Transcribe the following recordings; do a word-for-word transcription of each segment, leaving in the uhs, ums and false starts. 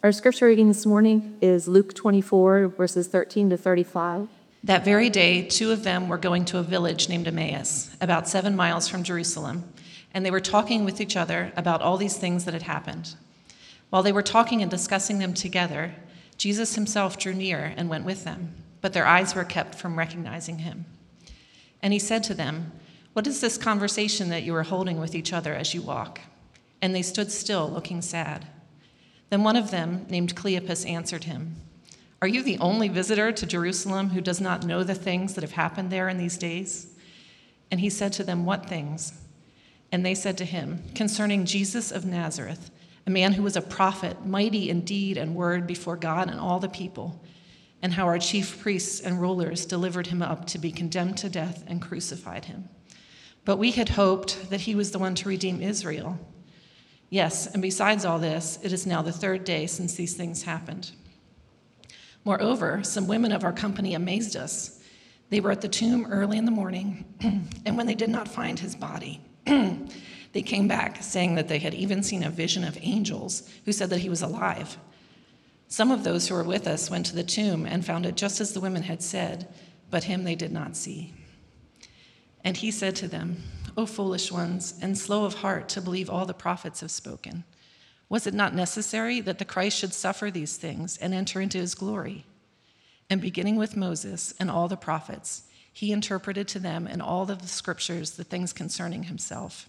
Our scripture reading this morning is Luke twenty-four, verses thirteen to thirty-five. That very day, two of them were going to a village named Emmaus, about seven miles from Jerusalem, and they were talking with each other about all these things that had happened. While they were talking and discussing them together, Jesus himself drew near and went with them, but their eyes were kept from recognizing him. And he said to them, "What is this conversation that you are holding with each other as you walk?" And they stood still, looking sad. Then one of them, named Cleopas, answered him, "Are you the only visitor to Jerusalem who does not know the things that have happened there in these days?" And he said to them, "What things?" And they said to him, "Concerning Jesus of Nazareth, a man who was a prophet, mighty in deed and word before God and all the people, and how our chief priests and rulers delivered him up to be condemned to death and crucified him. But we had hoped that he was the one to redeem Israel. Yes, and besides all this, it is now the third day since these things happened. Moreover, some women of our company amazed us. They were at the tomb early in the morning, and when they did not find his body, they came back, saying that they had even seen a vision of angels who said that he was alive. Some of those who were with us went to the tomb and found it just as the women had said, but him they did not see." And he said to them, "O foolish ones, and slow of heart to believe all the prophets have spoken. Was it not necessary that the Christ should suffer these things and enter into his glory?" And beginning with Moses and all the prophets, he interpreted to them in all of the scriptures the things concerning himself.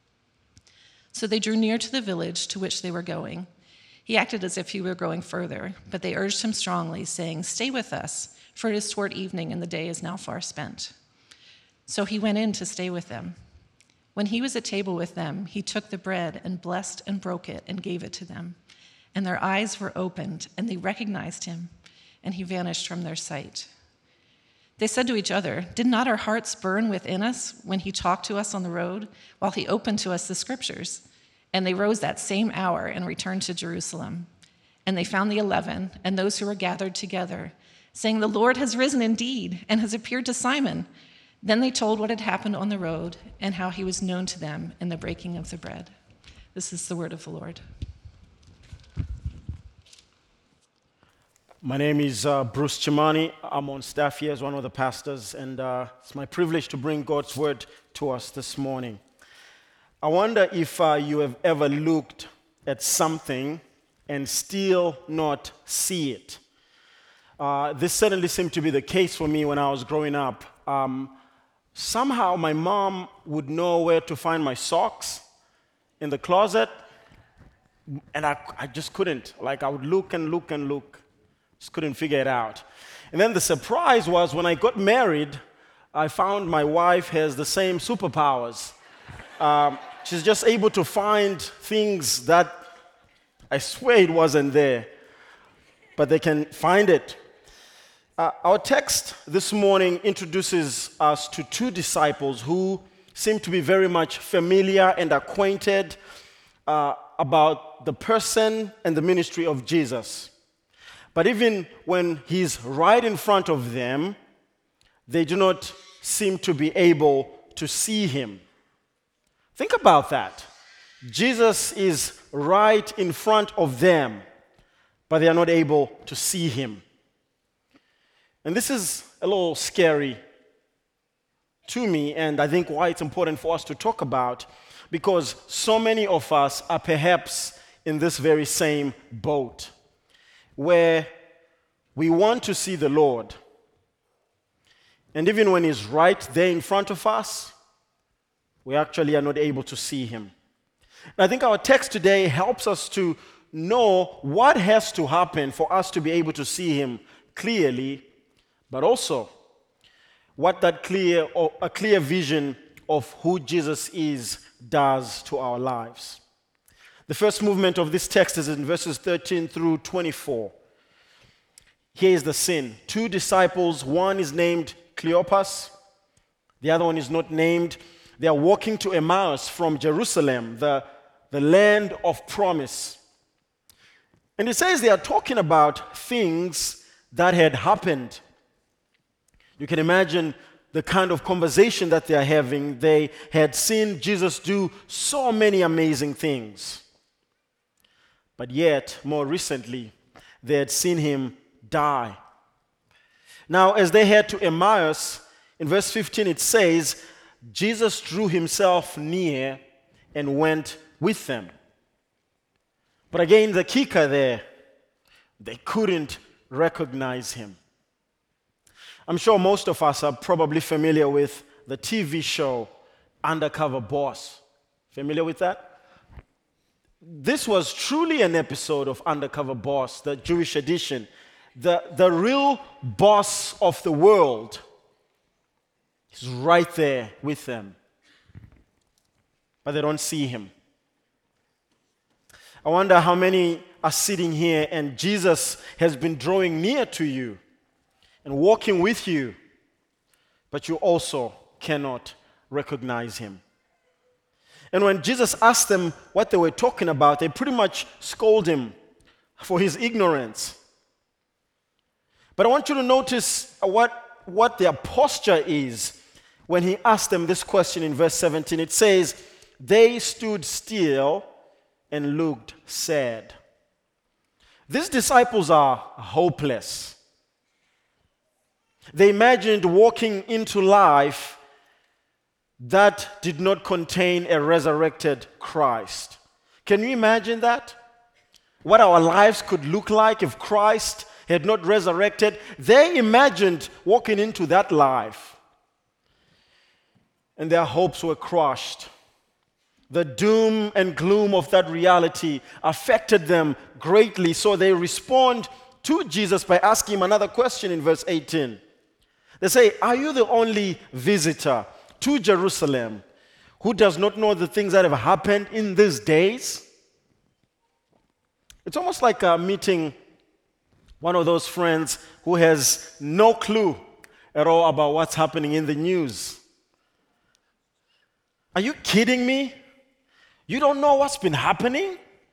So they drew near to the village to which they were going. He acted as if he were going further, but they urged him strongly, saying, "Stay with us, for it is toward evening and the day is now far spent." So he went in to stay with them. When he was at table with them, he took the bread and blessed and broke it and gave it to them. And their eyes were opened, and they recognized him, and he vanished from their sight. They said to each other, "Did not our hearts burn within us when he talked to us on the road, while he opened to us the scriptures?" And they rose that same hour and returned to Jerusalem. And they found the eleven and those who were gathered together, saying, "The Lord has risen indeed and has appeared to Simon." Then they told what had happened on the road and how he was known to them in the breaking of the bread. This is the word of the Lord. My name is uh, Bruce Chimani. I'm on staff here as one of the pastors, and uh, it's my privilege to bring God's word to us this morning. I wonder if uh, you have ever looked at something and still not see it. Uh, this certainly seemed to be the case for me when I was growing up. Um, somehow my mom would know where to find my socks in the closet, and I, I just couldn't. Like, I would look and look and look, just couldn't figure it out. And then the surprise was when I got married, I found my wife has the same superpowers. Um, she's just able to find things that I swear it wasn't there, but they can find it. Uh, our text this morning introduces us to two disciples who seem to be very much familiar and acquainted uh, about the person and the ministry of Jesus. But even when he's right in front of them, they do not seem to be able to see him. Think about that. Jesus is right in front of them, but they are not able to see him. And this is a little scary to me, and I think why it's important for us to talk about, because so many of us are perhaps in this very same boat, where we want to see the Lord, and even when he's right there in front of us, we actually are not able to see him. And I think our text today helps us to know what has to happen for us to be able to see him clearly, but also what that clear or a clear vision of who Jesus is does to our lives. The first movement of this text is in verses thirteen through twenty-four. Here is the scene. Two disciples, one is named Cleopas, the other one is not named. They are walking to Emmaus from Jerusalem, the, the land of promise. And it says they are talking about things that had happened. You can imagine the kind of conversation that they are having. They had seen Jesus do so many amazing things. but yet, more recently, they had seen him die. Now, as they head to Emmaus, in verse fifteen it says, Jesus drew himself near and went with them. But again, the kicker there, they couldn't recognize him. I'm sure most of us are probably familiar with the T V show Undercover Boss. Familiar with that? This was truly an episode of Undercover Boss, the Jewish edition. The, the real boss of the world is right there with them, but they don't see him. I wonder how many are sitting here and Jesus has been drawing near to you and walking with you, but you also cannot recognize him. And when Jesus asked them what they were talking about, they pretty much scold him for his ignorance. But I want you to notice what, what their posture is when he asked them this question in verse seventeen. It says, they stood still and looked sad. These disciples are hopeless. They imagined walking into life that did not contain a resurrected Christ. Can you imagine that? What our lives could look like if Christ had not resurrected? They imagined walking into that life, and their hopes were crushed. The doom and gloom of that reality affected them greatly, so they respond to Jesus by asking him another question in verse eighteen. They say, are you the only visitor to Jerusalem who does not know the things that have happened in these days? It's almost like uh, meeting one of those friends who has no clue at all about what's happening in the news. Are you kidding me? You don't know what's been happening?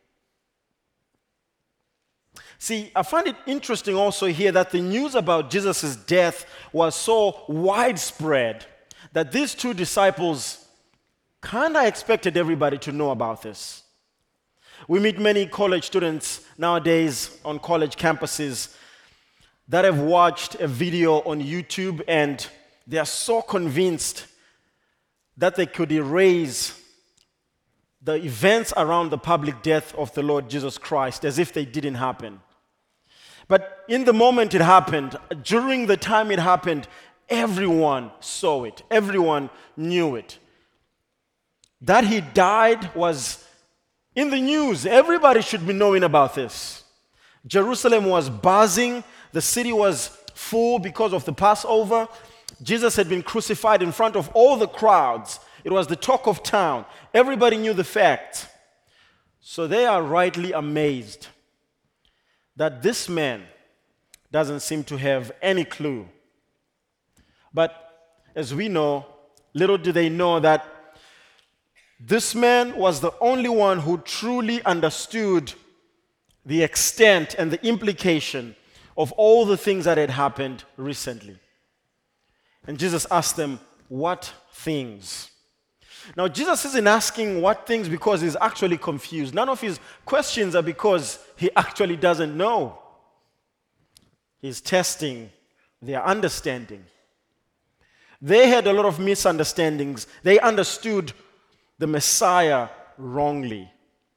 See, I find it interesting also here that the news about Jesus' death was so widespread that these two disciples kind of expected everybody to know about this. We meet many college students nowadays on college campuses that have watched a video on YouTube and they are so convinced that they could erase the events around the public death of the Lord Jesus Christ as if they didn't happen. But in the moment it happened, during the time it happened, everyone saw it. Everyone knew it. That he died was in the news. Everybody should be knowing about this. Jerusalem was buzzing. The city was full because of the Passover. Jesus had been crucified in front of all the crowds. It was the talk of town. Everybody knew the fact. So they are rightly amazed that this man doesn't seem to have any clue. But as we know, little do they know that this man was the only one who truly understood the extent and the implication of all the things that had happened recently. And Jesus asked them, what things? Now, Jesus isn't asking what things because he's actually confused. None of his questions are because he actually doesn't know. He's testing their understanding. They had a lot of misunderstandings. They understood the Messiah wrongly.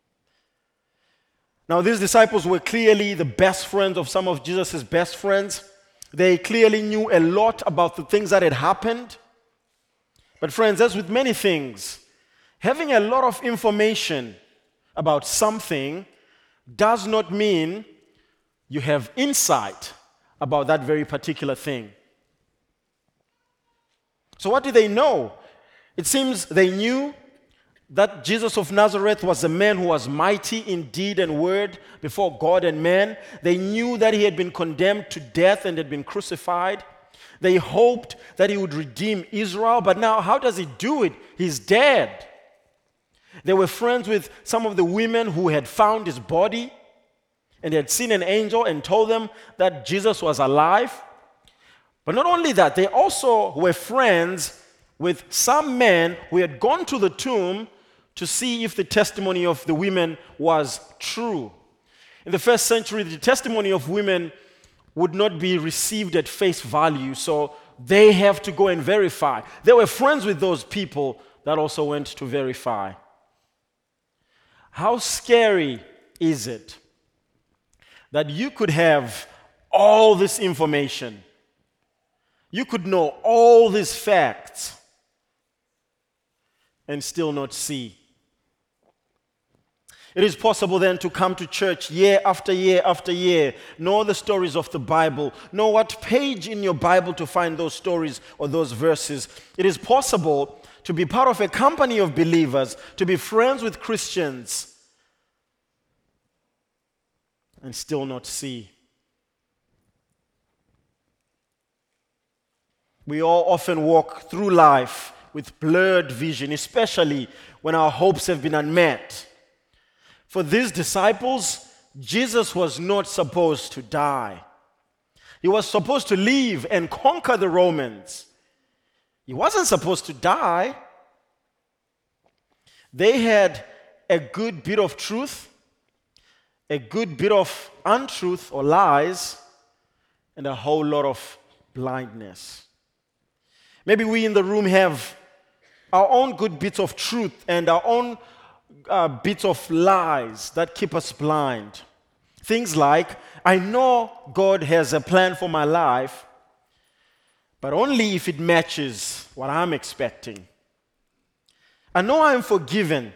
Now, these disciples were clearly the best friends of some of Jesus' best friends. They clearly knew a lot about the things that had happened. But friends, as with many things, having a lot of information about something does not mean you have insight about that very particular thing. So what did they know? It seems they knew that Jesus of Nazareth was a man who was mighty in deed and word before God and man. They knew that he had been condemned to death and had been crucified. They hoped that he would redeem Israel, but now how does he do it? He's dead. They were friends with some of the women who had found his body and had seen an angel and told them that Jesus was alive. But not only that, they also were friends with some men who had gone to the tomb to see if the testimony of the women was true. In the first century, the testimony of women would not be received at face value, so they have to go and verify. They were friends with those people that also went to verify. How scary is it that you could have all this information, you could know all these facts, and still not see? It is possible then to come to church year after year after year, know the stories of the Bible, know what page in your Bible to find those stories or those verses. It is possible to be part of a company of believers, to be friends with Christians, and still not see. We all often walk through life with blurred vision, especially when our hopes have been unmet. For these disciples, Jesus was not supposed to die. He was supposed to live and conquer the Romans. He wasn't supposed to die. They had a good bit of truth, a good bit of untruth or lies, and a whole lot of blindness. Maybe we in the room have our own good bits of truth and our own uh, bits of lies that keep us blind. Things like, I know God has a plan for my life, but only if it matches what I'm expecting. I know I'm forgiven,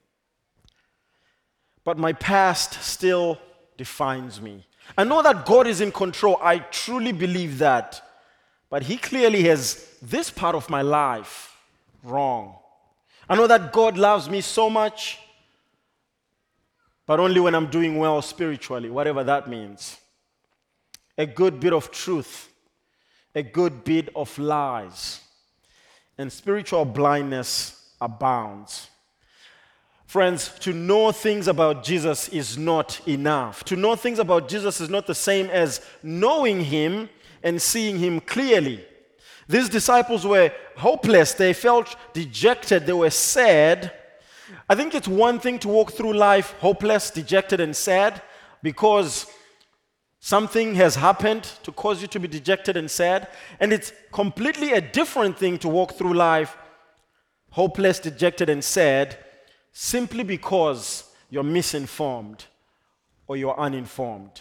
but my past still defines me. I know that God is in control. I truly believe that. But He clearly has this part of my life wrong. I know that God loves me so much, but only when I'm doing well spiritually, whatever that means. A good bit of truth, a good bit of lies, and spiritual blindness abounds. Friends, to know things about Jesus is not enough. To know things about Jesus is not the same as knowing Him and seeing Him clearly. These disciples were hopeless. They felt dejected. They were sad. I think it's one thing to walk through life hopeless, dejected, and sad because something has happened to cause you to be dejected and sad. And it's completely a different thing to walk through life hopeless, dejected, and sad simply because you're misinformed or you're uninformed.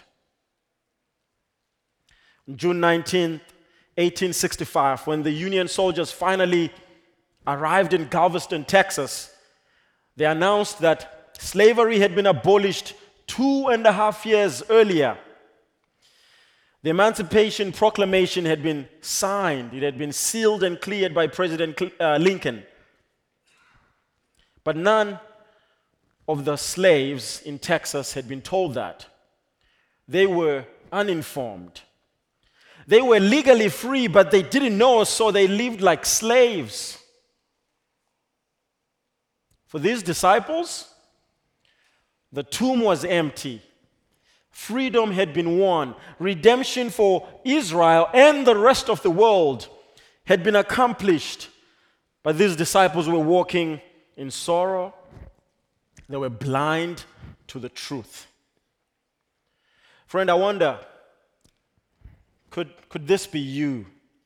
June nineteenth, eighteen sixty-five, when the Union soldiers finally arrived in Galveston, Texas, they announced that slavery had been abolished two and a half years earlier. The Emancipation Proclamation had been signed. It had been sealed and cleared by President Lincoln. But none of the slaves in Texas had been told that. They were uninformed. They were legally free, but they didn't know, so they lived like slaves. For these disciples, the tomb was empty. Freedom had been won. Redemption for Israel and the rest of the world had been accomplished. But these disciples were walking in sorrow. They were blind to the truth. Friend, I wonder, Could, could this be you?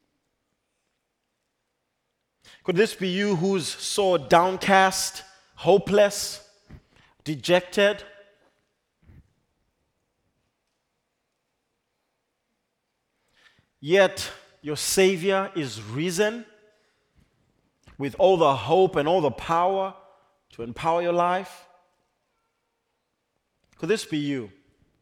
Could this be you who's so downcast, hopeless, dejected? Yet your Savior is risen with all the hope and all the power to empower your life? Could this be you?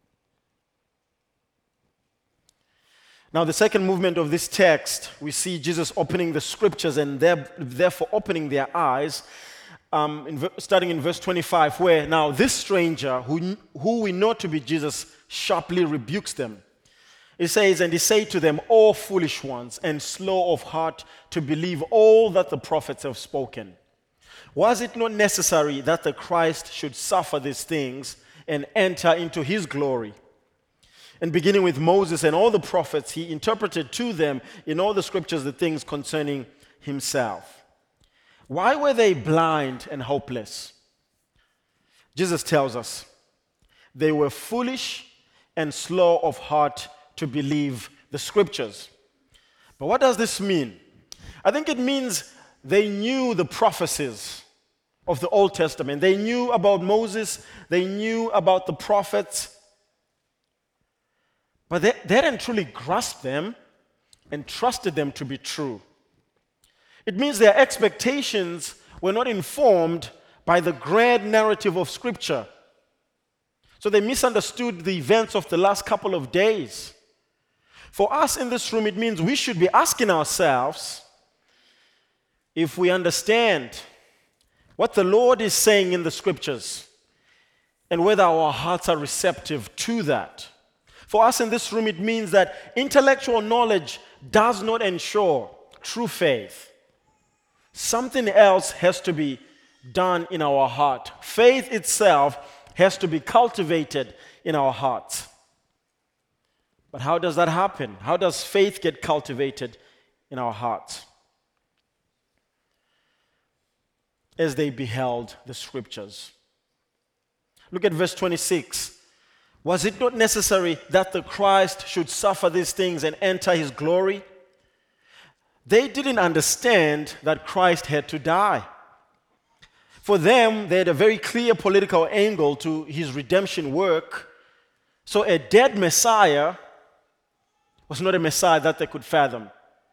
Now, the second movement of this text, we see Jesus opening the scriptures and therefore opening their eyes, um, in, starting in verse twenty-five, where now this stranger, who, who we know to be Jesus, sharply rebukes them. It says, and he said to them, O foolish ones, and slow of heart to believe all that the prophets have spoken. Was it not necessary that the Christ should suffer these things and enter into his glory? And beginning with Moses and all the prophets, he interpreted to them in all the scriptures the things concerning himself. Why were they blind and hopeless? Jesus tells us, They were foolish and slow of heart to believe the scriptures. But what does this mean? I think it means they knew the prophecies of the Old Testament. They knew about Moses. They knew about the prophets. But they, they hadn't truly grasped them and trusted them to be true. It means their expectations were not informed by the grand narrative of Scripture. So they misunderstood the events of the last couple of days. For us in this room, it means we should be asking ourselves if we understand what the Lord is saying in the Scriptures and whether our hearts are receptive to that. For us in this room, it means that intellectual knowledge does not ensure true faith. Something else has to be done in our heart. Faith itself has to be cultivated in our hearts. But how does that happen? How does faith get cultivated in our hearts? As they beheld the scriptures. Look at verse twenty-six. Was it not necessary that the Christ should suffer these things and enter his glory? They didn't understand that Christ had to die. For them, they had a very clear political angle to his redemption work. So a dead Messiah was not a Messiah that they could fathom.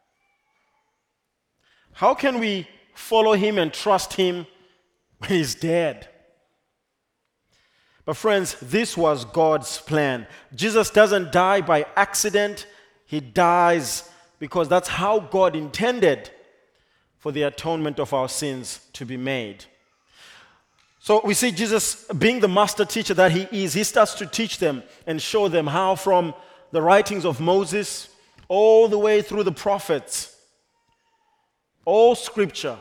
How can we follow him and trust him when he's dead? But friends, this was God's plan. Jesus doesn't die by accident. He dies because that's how God intended for the atonement of our sins to be made. So we see Jesus being the master teacher that he is. He starts to teach them and show them how from the writings of Moses all the way through the prophets, all scripture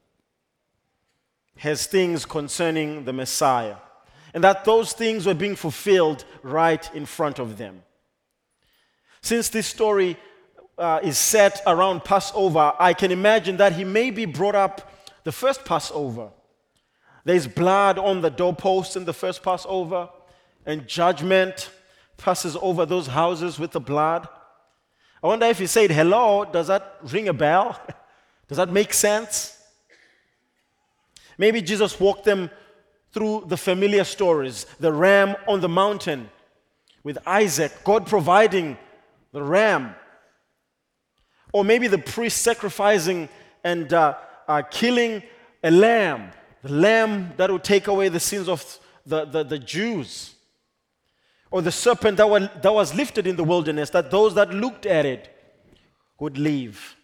has things concerning the Messiah. And that those things were being fulfilled right in front of them. Since this story uh, is set around Passover, I can imagine that he maybe brought up the first Passover. There's blood on the doorposts in the first Passover, and judgment passes over those houses with the blood. I wonder if he said, hello, does that ring a bell? Does that make sense? Maybe Jesus walked them through the familiar stories, the ram on the mountain with Isaac, God providing the ram. Or maybe the priest sacrificing and uh, uh, killing a lamb, the lamb that would take away the sins of the, the, the Jews. Or the serpent that, were, that was lifted in the wilderness, that those that looked at it would leave.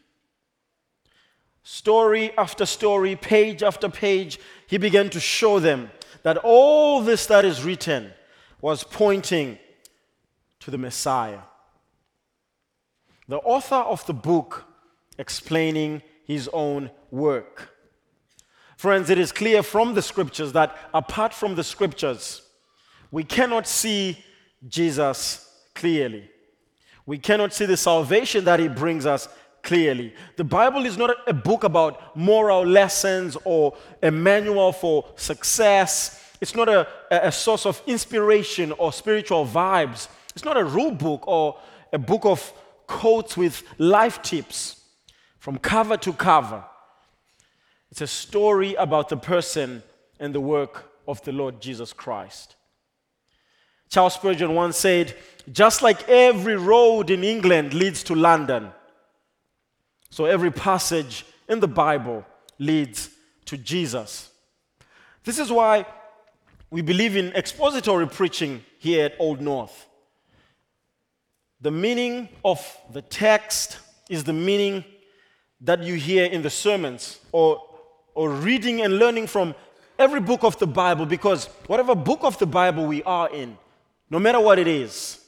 Story after story, page after page, he began to show them that all this that is written was pointing to the Messiah. The author of the book explaining his own work. Friends, it is clear from the scriptures that apart from the scriptures, we cannot see Jesus clearly. We cannot see the salvation that he brings us clearly. The Bible is not a book about moral lessons or a manual for success. It's not a, a source of inspiration or spiritual vibes. It's not a rule book or a book of quotes with life tips from cover to cover. It's a story about the person and the work of the Lord Jesus Christ. Charles Spurgeon once said, just like every road in England leads to London, so every passage in the Bible leads to Jesus. This is why we believe in expository preaching here at Old North. The meaning of the text is the meaning that you hear in the sermons or, or reading and learning from every book of the Bible, because whatever book of the Bible we are in, no matter what it is,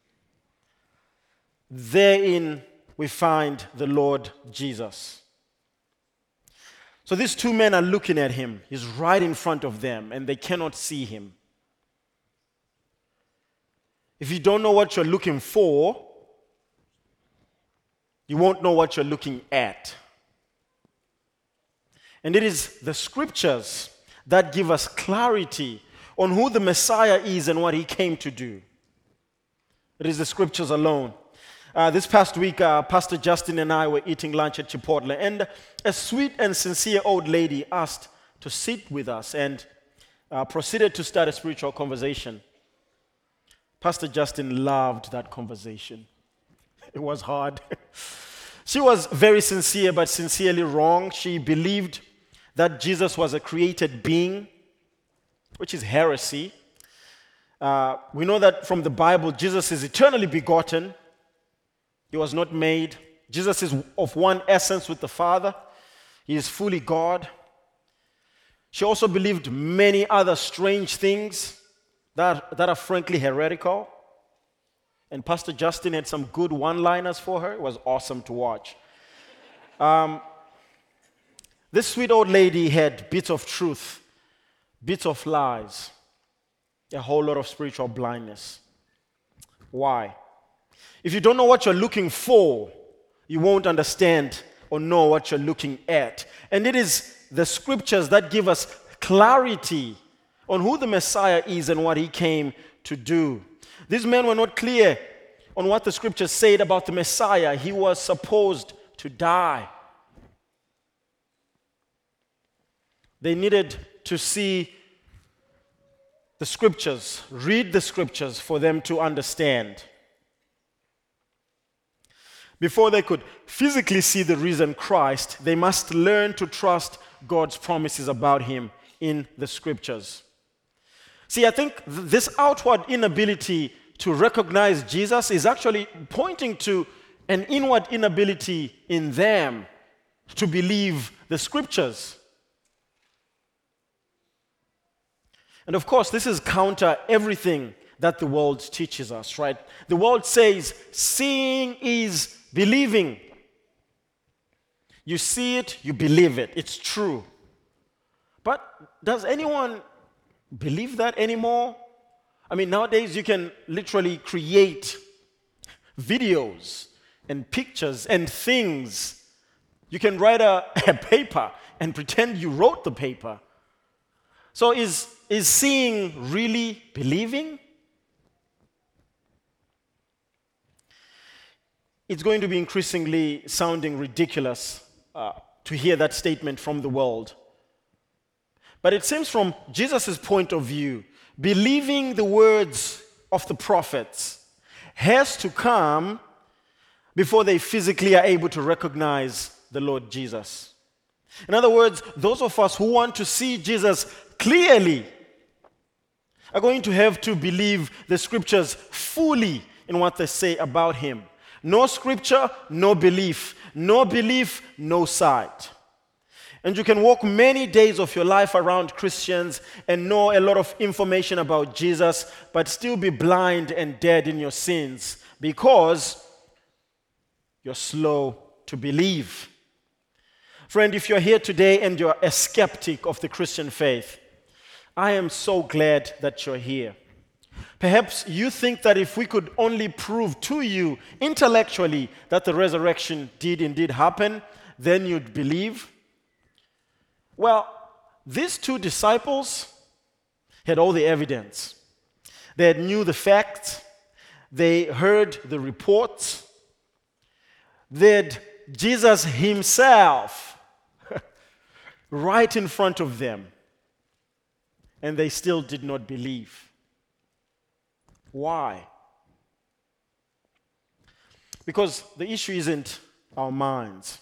therein we find the Lord Jesus. So these two men are looking at him. He's right in front of them, and they cannot see him. If you don't know what you're looking for, you won't know what you're looking at. And it is the scriptures that give us clarity on who the Messiah is and what he came to do. It is the scriptures alone. Uh, this past week, uh, Pastor Justin and I were eating lunch at Chipotle, and a sweet and sincere old lady asked to sit with us and uh, proceeded to start a spiritual conversation. Pastor Justin loved that conversation. It was hard. She was very sincere, but sincerely wrong. She believed that Jesus was a created being, which is heresy. Uh, we know that from the Bible, Jesus is eternally begotten. He was not made. Jesus is of one essence with the Father. He is fully God. She also believed many other strange things that, that are frankly heretical. And Pastor Justin had some good one-liners for her. It was awesome to watch. Um, this sweet old lady had bits of truth, bits of lies, a whole lot of spiritual blindness. Why? If you don't know what you're looking for, you won't understand or know what you're looking at. And it is the scriptures that give us clarity on who the Messiah is and what he came to do. These men were not clear on what the scriptures said about the Messiah. He was supposed to die. They needed to see the scriptures, read the scriptures for them to understand. Before they could physically see the risen Christ, they must learn to trust God's promises about him in the scriptures. See, I think th- this outward inability to recognize Jesus is actually pointing to an inward inability in them to believe the scriptures. And of course, this is counter everything that the world teaches us, right? The world says seeing is believing. You see it, you believe it. It's true. But does anyone believe that anymore? I mean, nowadays you can literally create videos and pictures and things. You can write a, a paper and pretend you wrote the paper. So is, is seeing really believing? It's going to be increasingly sounding ridiculous uh, to hear that statement from the world. But it seems from Jesus' point of view, believing the words of the prophets has to come before they physically are able to recognize the Lord Jesus. In other words, those of us who want to see Jesus clearly are going to have to believe the scriptures fully in what they say about him. No scripture, no belief. No belief, no sight. And you can walk many days of your life around Christians and know a lot of information about Jesus, but still be blind and dead in your sins because you're slow to believe. Friend, if you're here today and you're a skeptic of the Christian faith, I am so glad that you're here. Perhaps you think that if we could only prove to you intellectually that the resurrection did indeed happen, then you'd believe. Well, these two disciples had all the evidence. They knew the facts. They heard the reports. They had Jesus himself right in front of them. And they still did not believe. Why? Because the issue isn't our minds.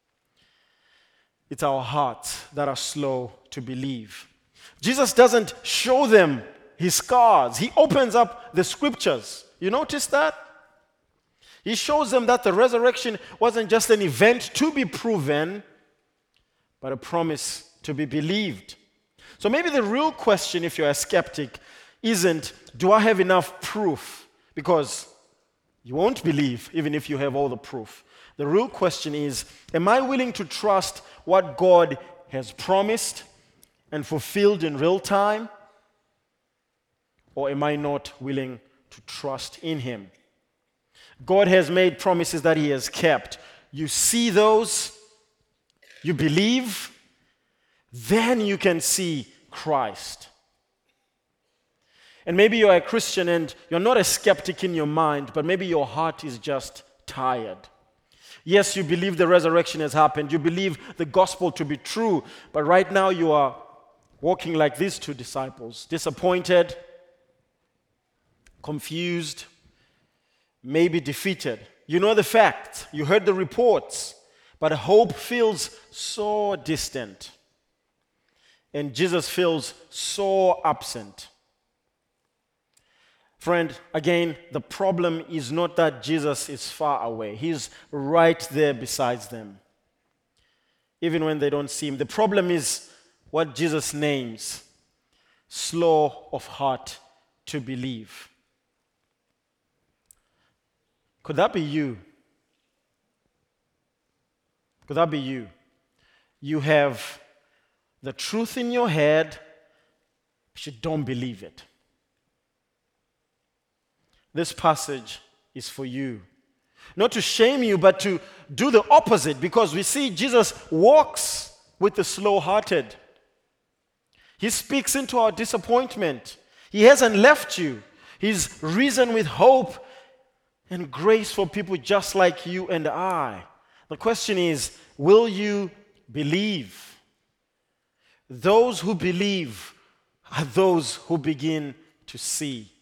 It's our hearts that are slow to believe. Jesus doesn't show them his scars. He opens up the scriptures. You notice that? He shows them that the resurrection wasn't just an event to be proven, but a promise to be believed. So maybe the real question, if you're a skeptic, isn't, do I have enough proof? Because you won't believe even if you have all the proof. The real question is, am I willing to trust what God has promised and fulfilled in real time? Or am I not willing to trust in him? God has made promises that he has kept. You see those, you believe, then you can see Christ. And maybe you're a Christian and you're not a skeptic in your mind, but maybe your heart is just tired. Yes, you believe the resurrection has happened. You believe the gospel to be true, but right now you are walking like these two disciples, disappointed, confused, maybe defeated. You know the facts, you heard the reports, but hope feels so distant. And Jesus feels so absent. Friend, again, the problem is not that Jesus is far away. He's right there beside them, even when they don't see him. The problem is what Jesus names: slow of heart to believe. Could that be you? Could that be you? You have the truth in your head, but you don't believe it. This passage is for you. Not to shame you, but to do the opposite, because we see Jesus walks with the slow-hearted. He speaks into our disappointment. He hasn't left you. He's risen with hope and grace for people just like you and I. The question is, will you believe? Those who believe are those who begin to see.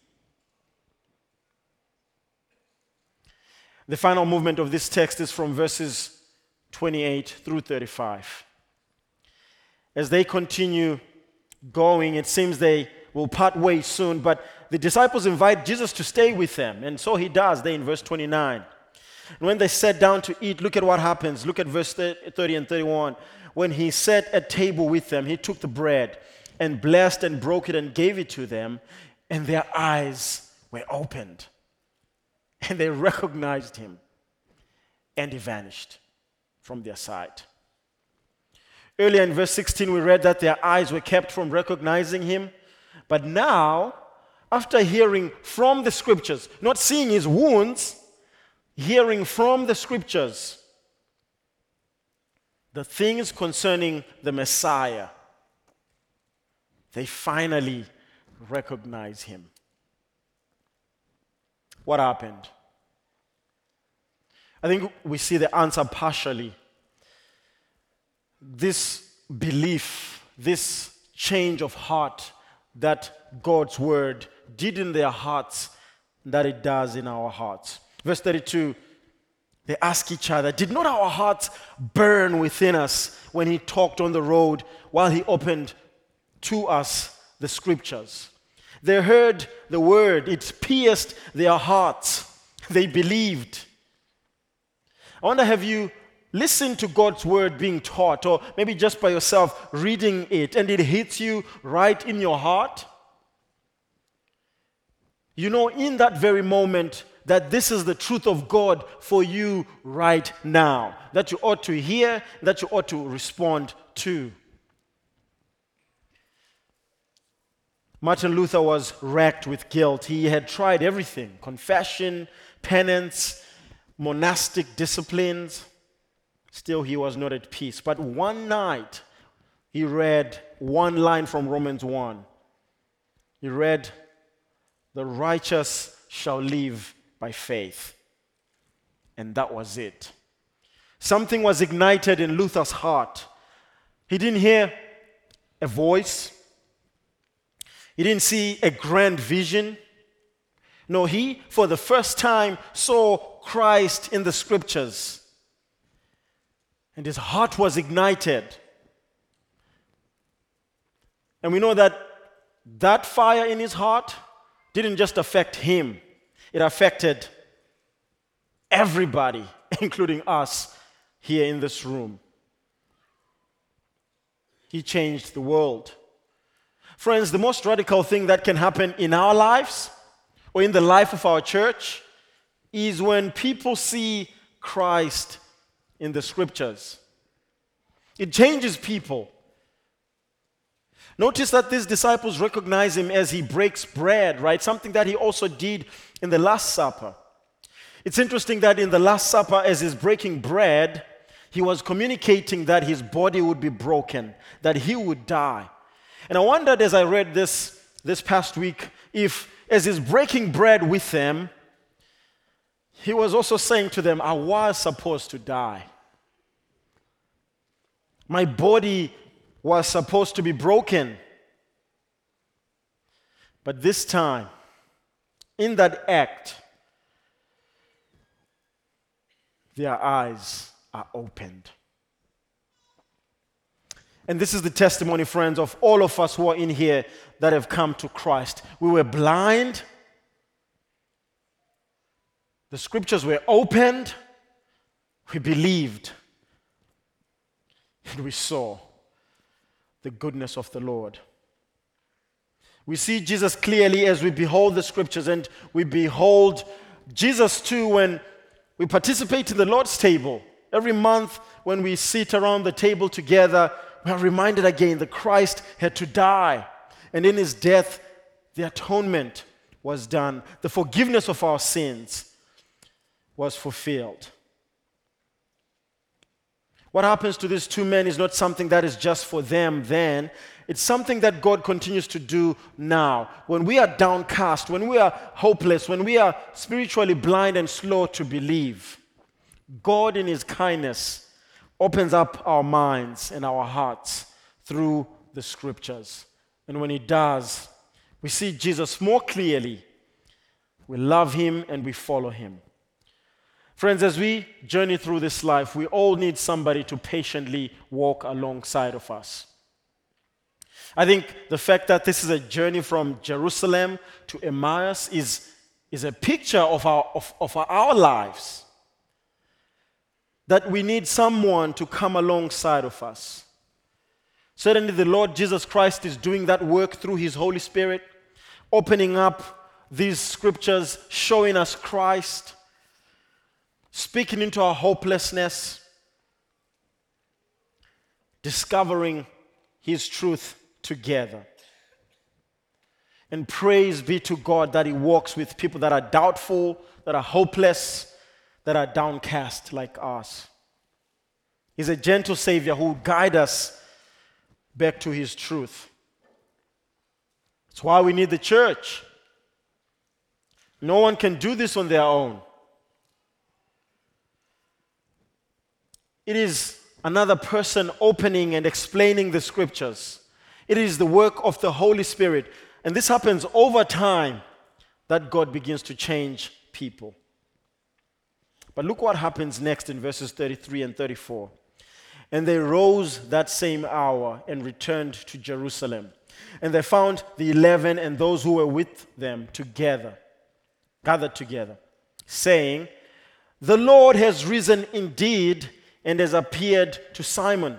The final movement of this text is from verses twenty-eight through thirty-five. As they continue going, it seems they will part ways soon, but the disciples invite Jesus to stay with them, and so he does. They in verse twenty-nine. And when they sat down to eat, look at what happens. Look at verse thirty and thirty-one. When he sat at table with them, he took the bread and blessed and broke it and gave it to them, and their eyes were opened. And they recognized him, and he vanished from their sight. Earlier in verse sixteen, we read that their eyes were kept from recognizing him. But now, after hearing from the scriptures, not seeing his wounds, hearing from the scriptures, the things concerning the Messiah, they finally recognize him. What happened? I think we see the answer partially. This belief, this change of heart that God's word did in their hearts, that it does in our hearts. Verse thirty-two, they ask each other, did not our hearts burn within us when he talked on the road while he opened to us the scriptures? They heard the word, it pierced their hearts. They believed. I wonder, have you listened to God's word being taught, or maybe just by yourself reading it, and it hits you right in your heart? You know, in that very moment, that this is the truth of God for you right now, that you ought to hear, that you ought to respond to. Martin Luther was racked with guilt. He had tried everything: confession, penance, monastic disciplines. Still, he was not at peace. But one night, he read one line from Romans one. He read, "The righteous shall live by faith." And that was it. Something was ignited in Luther's heart. He didn't hear a voice. He didn't see a grand vision. No, he, for the first time, saw Christ in the scriptures. And his heart was ignited. And we know that that fire in his heart didn't just affect him. It affected everybody, including us here in this room. He changed the world. Friends, the most radical thing that can happen in our lives or in the life of our church is when people see Christ in the scriptures. It changes people. Notice that these disciples recognize him as he breaks bread, right? Something that he also did in the Last Supper. It's interesting that in the Last Supper, as he's breaking bread, he was communicating that his body would be broken, that he would die. And I wondered as I read this this past week, if as he's breaking bread with them, he was also saying to them, I was supposed to die. My body was supposed to be broken. But this time, in that act, their eyes are opened. And this is the testimony, friends, of all of us who are in here that have come to Christ. We were blind. The scriptures were opened. We believed. And we saw the goodness of the Lord. We see Jesus clearly as we behold the scriptures, and we behold Jesus too when we participate in the Lord's table. Every month when we sit around the table together, we are reminded again that Christ had to die. And in his death, the atonement was done. The forgiveness of our sins was fulfilled. What happens to these two men is not something that is just for them then. It's something that God continues to do now. When we are downcast, when we are hopeless, when we are spiritually blind and slow to believe, God in his kindness opens up our minds and our hearts through the scriptures. And when he does, we see Jesus more clearly. We love him and we follow him. Friends, as we journey through this life, we all need somebody to patiently walk alongside of us. I think the fact that this is a journey from Jerusalem to Emmaus is, is a picture of our, of, of our lives. That we need someone to come alongside of us. Certainly the Lord Jesus Christ is doing that work through his Holy Spirit, opening up these scriptures, showing us Christ, speaking into our hopelessness, discovering his truth together. And praise be to God that he walks with people that are doubtful, that are hopeless, that are downcast like us. He's a gentle Savior who will guide us back to his truth. That's why we need the church. No one can do this on their own. It is another person opening and explaining the scriptures. It is the work of the Holy Spirit. And this happens over time that God begins to change people. But look what happens next in verses thirty-three and thirty-four. And they rose that same hour and returned to Jerusalem. And they found the eleven and those who were with them together, gathered together, saying, "The Lord has risen indeed and has appeared to Simon."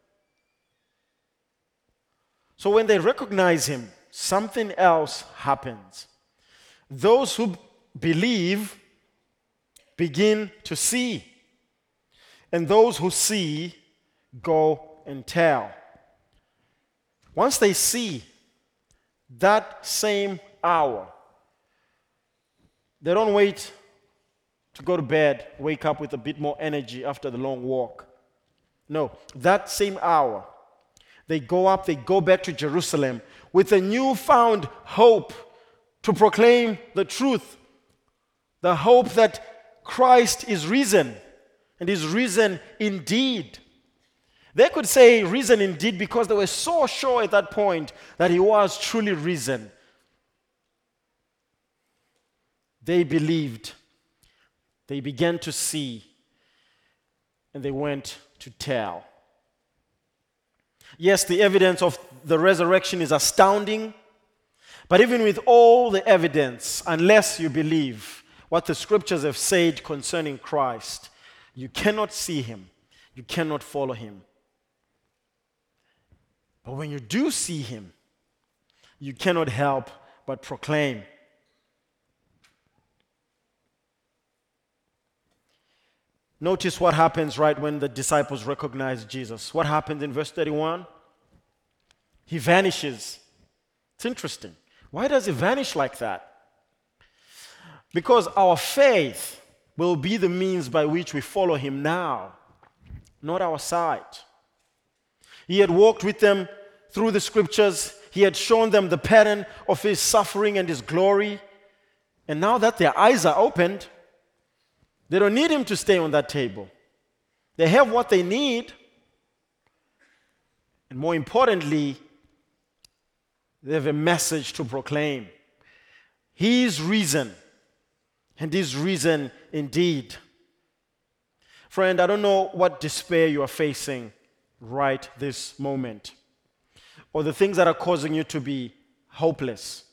So when they recognize him, something else happens. Those who believe begin to see. And those who see go and tell. Once they see, that same hour, they don't wait to go to bed, wake up with a bit more energy after the long walk. No, that same hour, they go up, they go back to Jerusalem with a newfound hope to proclaim the truth. The hope that Christ is risen, and is risen indeed. They could say risen indeed because they were so sure at that point that he was truly risen. They believed. They began to see, and they went to tell. Yes, the evidence of the resurrection is astounding, but even with all the evidence, unless you believe what the scriptures have said concerning Christ, you cannot see him, you cannot follow him. But when you do see him, you cannot help but proclaim. Notice what happens right when the disciples recognize Jesus. What happens in verse thirty-one? He vanishes. It's interesting. Why does he vanish like that? Because our faith will be the means by which we follow him now, not our sight. He had walked with them through the scriptures. He had shown them the pattern of his suffering and his glory. And now that their eyes are opened, they don't need him to stay on that table. They have what they need. And more importantly, they have a message to proclaim. He is risen, and is risen indeed. Friend, I don't know what despair you are facing right this moment, or the things that are causing you to be hopeless.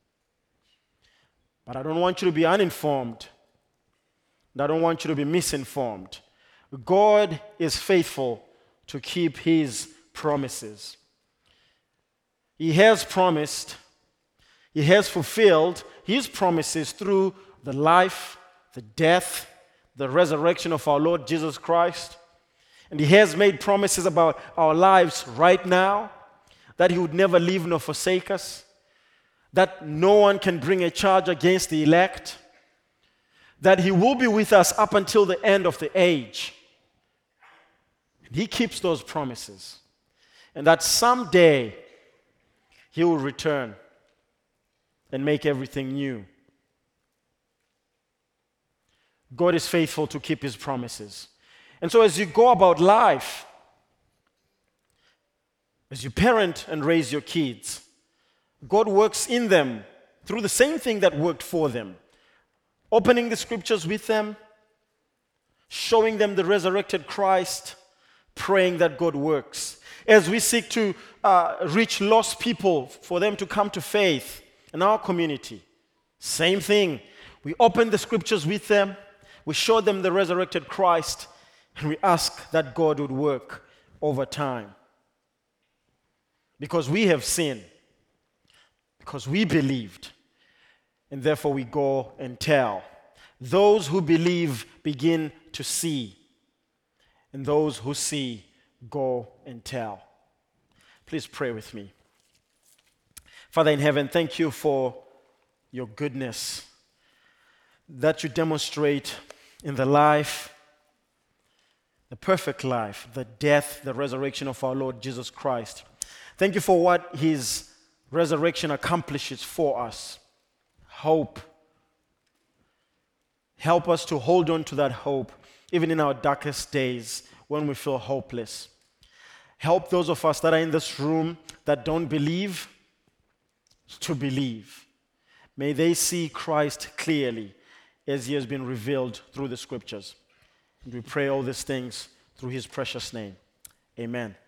But I don't want you to be uninformed. And I don't want you to be misinformed. God is faithful to keep his promises. He has promised, he has fulfilled his promises through the life, the death, the resurrection of our Lord Jesus Christ. And he has made promises about our lives right now, that he would never leave nor forsake us, that no one can bring a charge against the elect, that he will be with us up until the end of the age. And he keeps those promises. And that someday he will return and make everything new. God is faithful to keep his promises. And so as you go about life, as you parent and raise your kids, God works in them through the same thing that worked for them. Opening the scriptures with them, showing them the resurrected Christ, praying that God works. As we seek to uh, reach lost people for them to come to faith in our community, same thing. We open the scriptures with them, we show them the resurrected Christ, and we ask that God would work over time. Because we have seen, because we believed, and therefore we go and tell. Those who believe begin to see, and those who see go and tell. Please pray with me. Father in heaven, thank you for your goodness that you demonstrate in the life, the perfect life, the death, the resurrection of our Lord Jesus Christ. Thank you for what his resurrection accomplishes for us. Hope. Help us to hold on to that hope, even in our darkest days when we feel hopeless. Help those of us that are in this room that don't believe to believe. May they see Christ clearly as he has been revealed through the scriptures. And we pray all these things through his precious name. Amen.